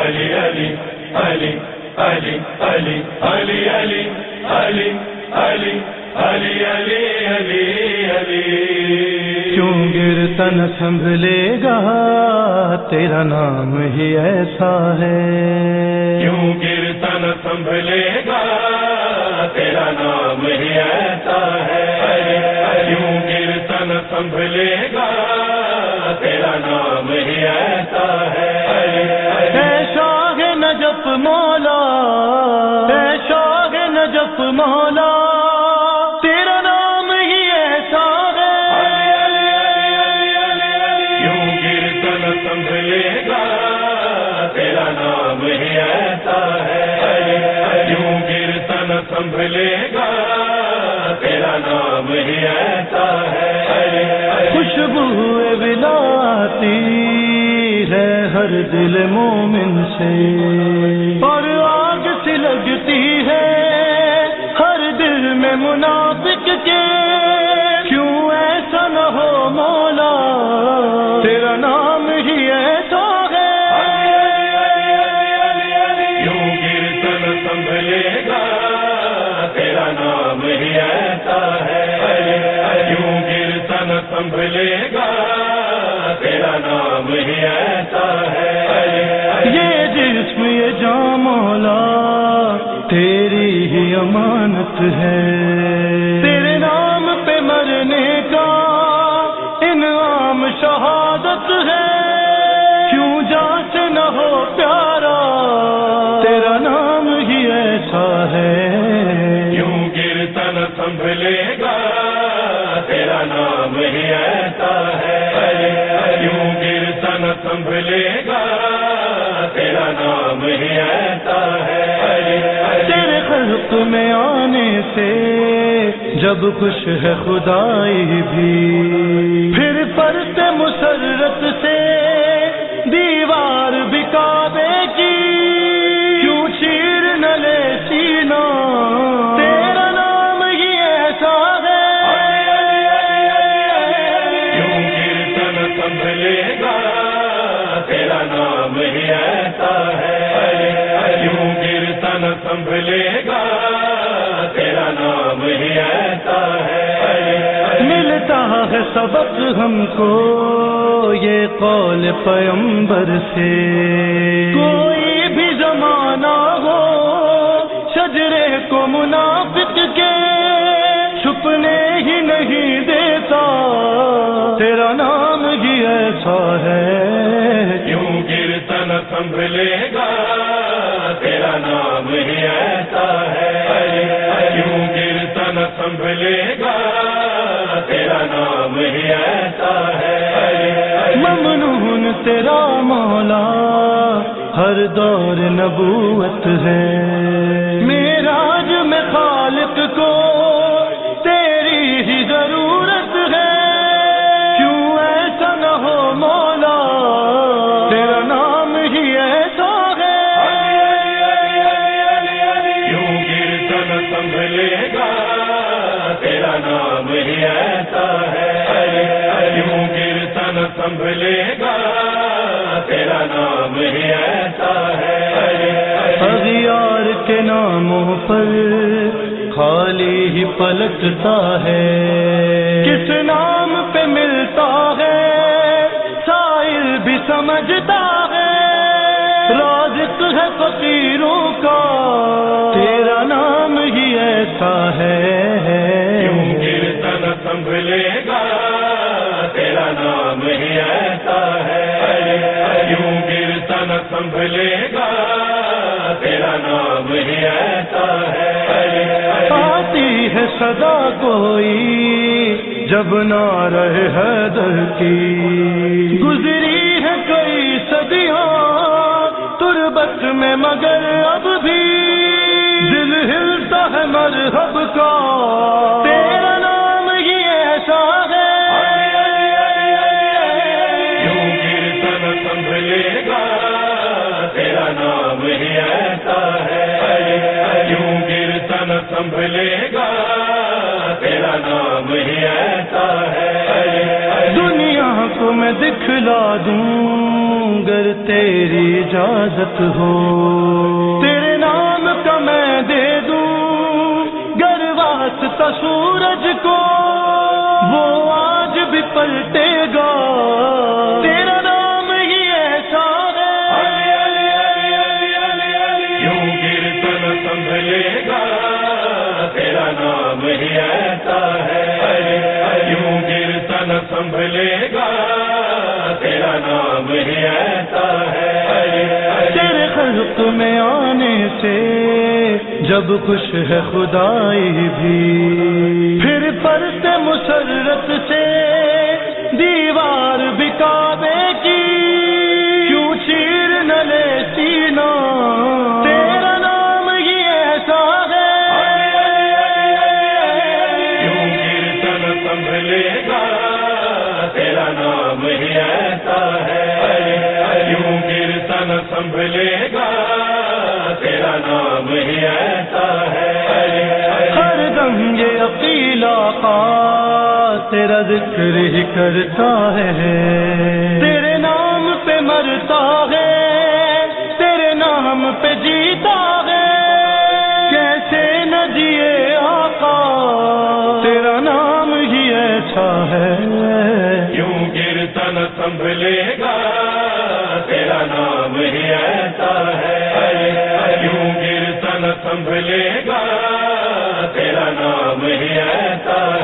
علی علی علی علی علی علی علی علی علی علی علی علی علی کیوں گرتا نہ سنبھلے گا تیرا نام ہی ایسا ہے کیوں گرتا نہ سنبھلے گا تیرا نام ہی ایسا ہے کیوں گرتا نہ سنبھلے گا تیرا نام ہی ایسا ہے اے شاہ نجف مولا اے شاہ نجف مولا تیرا نام ہی ایسا ہے کیوں گرتا نہ سنبھلے گا تیرا نام ہی ایسا ہے کیوں گرتا نہ سنبھلے گا تیرا نام ہی ایسا ہے خوشبو ولایتی ہے ہر دل مومن سے اور آگ سی لگتی ہے ہر دل میں منافق کے کیوں ایسا نہ ہو مولا تیرا نام ہی ایسا ہے کیوں گرتا نہ سنبھلے گا تیرا نام ہی ایسا ہے کیوں گرتا نہ سنبھلے گا تیرا نام ہی ایسا ہے یہ جسم یہ جان مولا تیری ہی امانت ہے تیرے نام پہ مرنے کا انعام شہادت ہے کیوں جان سے نہ ہو پیارا تیرا نام ہی ایسا ہے کیوں گرتا نہ سنبھلے گا تیرا نام ہی ایسا ہے کیوں گرتا نہ سنبھلے گا تیرا نام ہی ایسا ہے تیرے خلق میں آنے سے جب خوش ہے خدائی بھی پھر فرت مسرت سے دیوار بھی کعبے کی کیوں چیر نہ لے سینہ تیرا نام ہی ایسا ہے کیوں گرتا نہ سنبھلے گا تیرا نام ہی ایسا ہے کیوں گرتا نہ سنبھلے گا تیرا نام ہی ایسا ہے ملتا ہے سبق ہم کو یہ قول پیغمبر سے کوئی بھی زمانہ ہو شجرے کو منافق کے چھپنے ہی نہیں دیتا تیرا نام ہی ایسا ہے کیوں گرتا نہ سنبھلے گا تیرا نام ہی ایسا ہے کیوں گرتا نہ سنبھلے گا تیرا نام ہی ایسا ہے ممنون تیرا مولا ہر دور نبوت ہے معراج میں خالق کو تیری ہی ضرورت ہے کیوں ایسا نہ ہو مولا تیرا نام ہی ایسا ہے کیوں گرتا نہ سنبھلے گا تیرا نام ہی ایسا ہے کیوں گرتا نہ سنبھلے گا تیرا نام ہی ایسا ہے اغیار کے ناموں پر خالی ہی پلٹتا ہے کس نام پہ ملتا ہے سائل بھی سمجھتا ہے رازق ہے فقیروں کا تیرا نام ہی ایسا ہے کیوں گرتا نہ سنبھلے گا تیرا نام ہی ایسا ہے کیوں گرتا نہ سنبھلے گا تیرا نام ہی ایسا ہے آتی ہے صدا کوئی جب نعرہ حیدر کی گزری ہے کئی صدیاں تربت میں مگر اب بھی دل ہلتا ہے مرحب کا تیرا نام ہی ایسا ہے کیوں گرتا نہ سنبھلے گا تیرا نام ہی ایسا ہے کیوں گرتا نہ سنبھلے گا تیرا نام ہی ایسا ہے دنیا کو میں دکھلا دوں گر تیری اجازت ہو، تیرے نام کا میں دے دوں گر واسطہ سورج کو، وہ آج بھی پلٹے گا، تیرا نام ہی ایسا یوں گرتا نہ سنبھلے گا، تیرا نام ہی ایسا ہے، یوں گرتا نہ سنبھلے گا، تیرا نام ہی ایسا ہے۔ تیرے خلق میں آنے سے جب خوش ہے خدائی بھی، پھر فرد مسرت سے دیوار بھی کعبے کی کیوں چیر نہ لے سینہ، تیرا نام ہی ایسا ہے، یوں گرتا نہ سنبھلے گا، تیرا نام ہی ایسا ہے، یوں گرتا نہ سنبھلے گا، تیرا نام ہی ایسا ہے۔ ہر دم یہ عقیل آقا تیرا ذکر ہی کرتا ہے، تیرے نام پہ مرتا ہے، تیرے نام پہ جیتا ہے، کیسے نہ جیے آقا، تیرا نام ہی ایسا ہے، یوں گرتا نہ سنبھلے گا، تیرا نام ہی ایسا ہے، یوں گرتا نہ سنبھلے گا، تیرا نام ہی ایسا